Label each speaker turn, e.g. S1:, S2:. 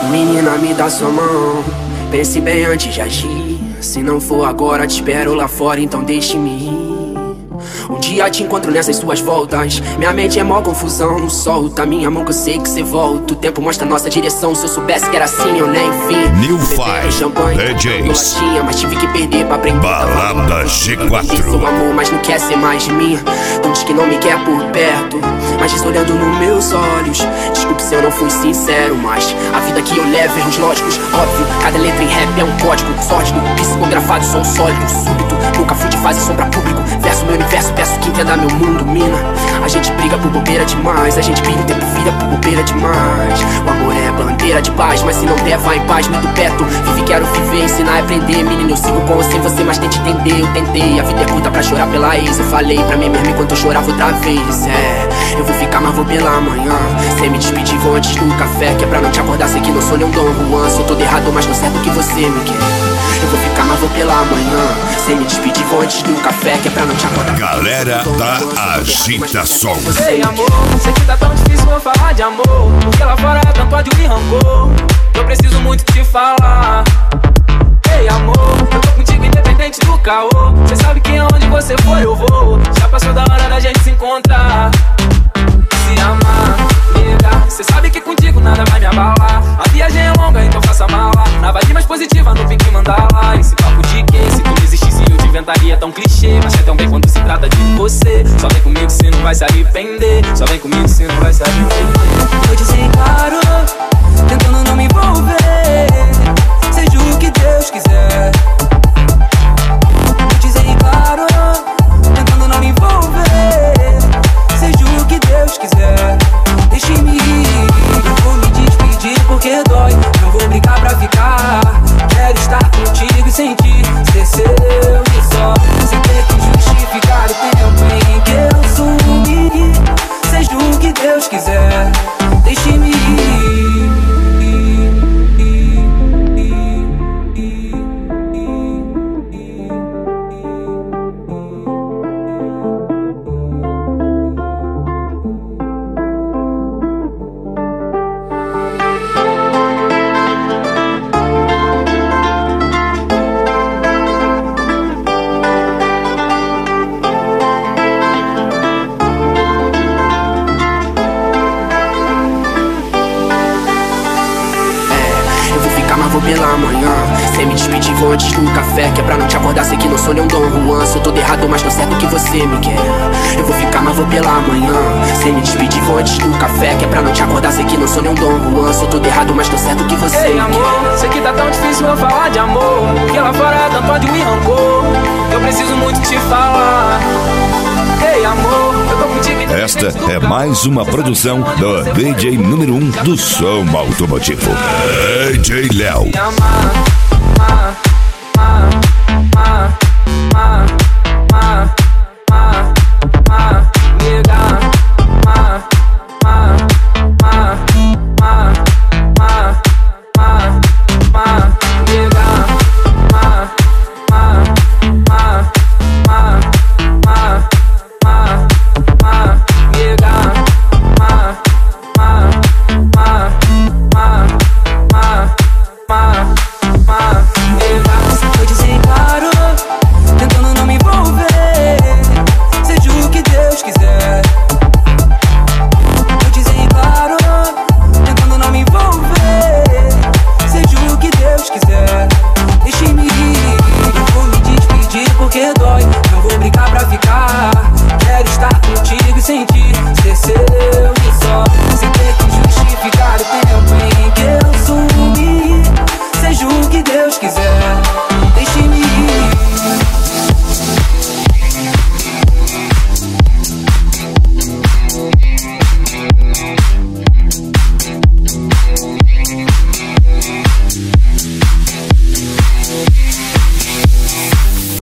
S1: Menina, me dá sua mão, pense bem antes de agir. Se não for agora, te espero lá fora, então deixe-me ir. Um dia te encontro nessas suas voltas. Minha mente é mó confusão, não solta minha mão que eu sei que cê volta. O tempo mostra nossa direção, se eu soubesse que era assim eu nem vi.
S2: New Five DJs,
S1: mas tive que perder pra aprender.
S2: Balada G4.
S1: Seu amor, mas não quer ser mais de mim. Não diz que não me quer por perto, mas diz olhando nos meus olhos. Desculpe se eu não fui sincero, mas a vida que eu levo, erros lógicos. Óbvio, cada letra em rap é um código sórdido, psicografado, som sólido, súbito. Nunca fui de fase sombra público. Verso meu universo, peço que entenda meu mundo, mina. A gente briga por bobeira demais, a gente pira o tempo vira por bobeira demais. O amor é bandeira de paz, mas se não der, vai em paz, muito perto. Vive, quero viver, ensinar e aprender. Menino, eu sigo com ou sem você, mas tente entender. Eu tentei, a vida é curta pra chorar pela ex. Eu falei pra mim mesmo enquanto eu chorava outra vez. Eu vou ficar, mas vou pela manhã. Sem me despedir, vou antes do café, que é pra não te acordar, sei que não sou nem um Dom Juan. Sou todo errado, mas tô certo que você me quer. Eu vou ficar, mas vou pela manhã. Sem me despedir, vou antes do café, que é pra não te acordar.
S2: Galera da Agitação.
S3: Ei, amor, sei que tá tão difícil eu falar de amor, porque lá fora é tanto ódio e rancor. Eu preciso muito te falar. Ei, amor, eu tô contigo independente do caô. Cê sabe que onde você for eu vou. Já passou da hora da gente se encontrar, se amar, nega. Cê sabe que contigo nada vai me abalar. A viagem é longa, então faça mala. Na vibe mais positiva, no pique mandala. Esse papo de que se tu não existisse eu te inventaria tão clichê. Mas é tão bem quando se trata de você. Só vem comigo se não vai se arrepender. Só vem comigo se não vai se arrepender.
S4: Vou dizer claro, tentando não me envolver. Seja o que Deus quiser. Vou dizer claro, tentando não me envolver. Seja o que Deus quiser. Deixe-me ir, não vou me despedir porque dói. Não vou brigar pra ficar. Quero estar contigo e sentir ser seu e só. Sem ter que justificar o tempo em que eu sumi. Seja o que Deus quiser. Deixe-me ir.
S1: Pela manhã, sem me despedir, vou antes do café, que é pra não te acordar, sei que não sou nem um Dom Juan. Sou todo errado, mas tô certo que você me quer. Eu vou ficar, mas vou pela manhã. Sem me despedir, vou antes do café, que é pra não te acordar, sei que não sou nem um Dom Juan. Sou todo errado, mas tô certo que você
S3: Ei,
S1: me
S3: amor,
S1: quer.
S3: sei que tá tão difícil eu falar de amor, porque lá fora é tanto ódio e rancor. Eu preciso muito te falar. Ei, amor, eu tô contigo.
S2: Esta é mais uma produção do DJ número 1 do som automotivo, DJ Léo.
S3: Me amar.